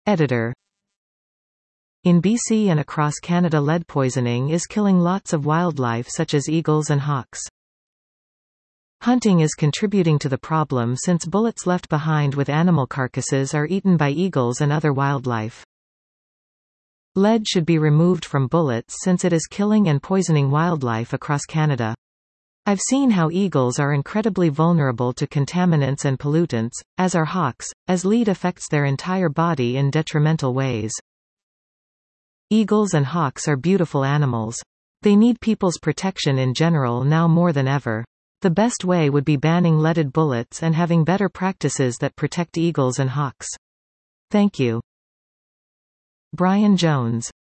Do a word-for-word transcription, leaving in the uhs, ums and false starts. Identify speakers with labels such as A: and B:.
A: Editor. In B C and across Canada, lead poisoning is killing lots of wildlife such as eagles and hawks. Hunting is contributing to the problem since bullets left behind with animal carcasses are eaten by eagles and other wildlife. Lead should be removed from bullets since it is killing and poisoning wildlife across Canada. I've seen how eagles are incredibly vulnerable to contaminants and pollutants, as are hawks, as lead affects their entire body in detrimental ways. Eagles and hawks are beautiful animals. They need people's protection in general now more than ever. The best way would be banning leaded bullets and having better practices that protect eagles and hawks. Thank you. Brian Jones.